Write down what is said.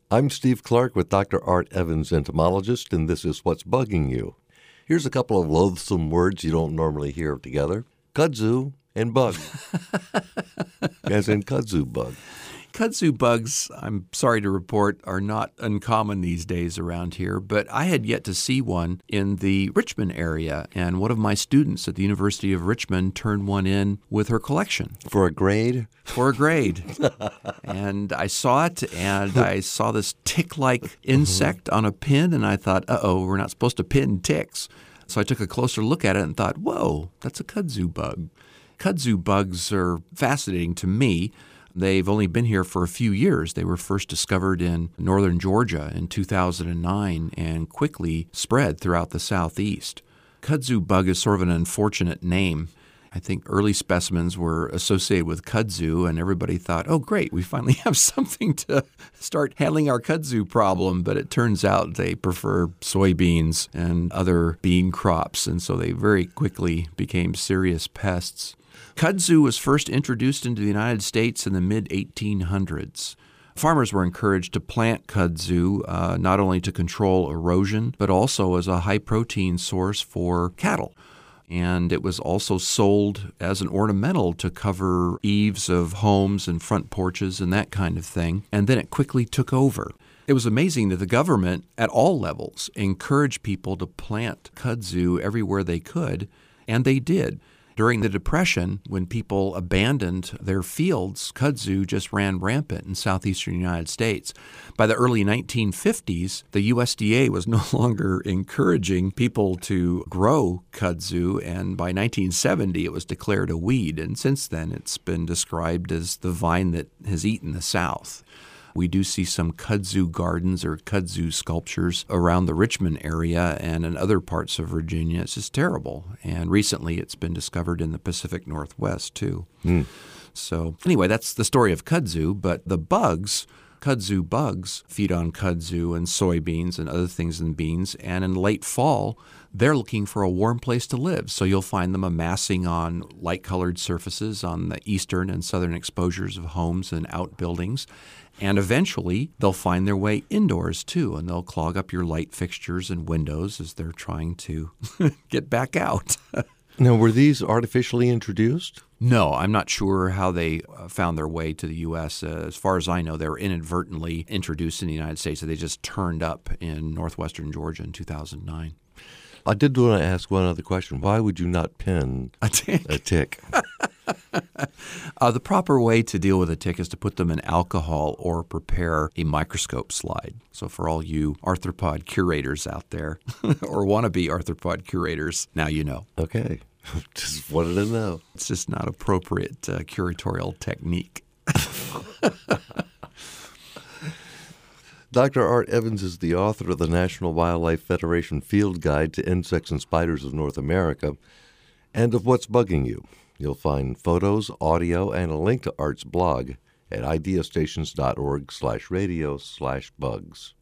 I'm Steve Clark with Dr. Art Evans, entomologist, and this is What's Bugging You. Here's a couple of loathsome words you don't normally hear together. Kudzu and bug, as in kudzu bug. Kudzu bugs, I'm sorry to report, are not uncommon these days around here, but I had yet to see one in the Richmond area, and one of my students at the University of Richmond turned one in with her collection. For a grade? For a grade. And I saw it, and I saw this tick-like insect on a pin, and I thought, we're not supposed to pin ticks. So I took a closer look at it and thought, whoa, that's a kudzu bug. Kudzu bugs are fascinating to me. They've only been here for a few years. They were first discovered in northern Georgia in 2009 and quickly spread throughout the southeast. Kudzu bug is sort of an unfortunate name. I think early specimens were associated with kudzu, and everybody thought, oh, great, we finally have something to start handling our kudzu problem. But it turns out they prefer soybeans and other bean crops, and so they very quickly became serious pests. Kudzu was first introduced into the United States in the mid-1800s. Farmers were encouraged to plant kudzu not only to control erosion, but also as a high-protein source for cattle. And it was also sold as an ornamental to cover eaves of homes and front porches and that kind of thing. And then it quickly took over. It was amazing that the government, at all levels, encouraged people to plant kudzu everywhere they could, and they did. During the Depression, when people abandoned their fields, kudzu just ran rampant in southeastern United States. By the early 1950s, the USDA was no longer encouraging people to grow kudzu, and by 1970, it was declared a weed. And since then, it's been described as the vine that has eaten the South. We do see some kudzu gardens or kudzu sculptures around the Richmond area and in other parts of Virginia. It's just terrible. And recently it's been discovered in the Pacific Northwest too. So anyway, that's the story of kudzu. But the bugs, kudzu bugs, feed on kudzu and soybeans and other things in beans. And in late fall, they're looking for a warm place to live. So you'll find them amassing on light-colored surfaces on the eastern and southern exposures of homes and outbuildings. And eventually, they'll find their way indoors, too, and they'll clog up your light fixtures and windows as they're trying to get back out. Now, were these artificially introduced? No, I'm not sure how they found their way to the U.S. As far as I know, they were inadvertently introduced in the United States. So they just turned up in northwestern Georgia in 2009. I did want to ask one other question. Why would you not pin a tick? A tick? The proper way to deal with a tick is to put them in alcohol or prepare a microscope slide. So for all you arthropod curators out there or wannabe arthropod curators, now you know. Okay. Just wanted to know. It's just not appropriate curatorial technique. Dr. Art Evans is the author of the National Wildlife Federation Field Guide to Insects and Spiders of North America and of What's Bugging You. You'll find photos, audio, and a link to Art's blog at ideastations.org/radio/bugs.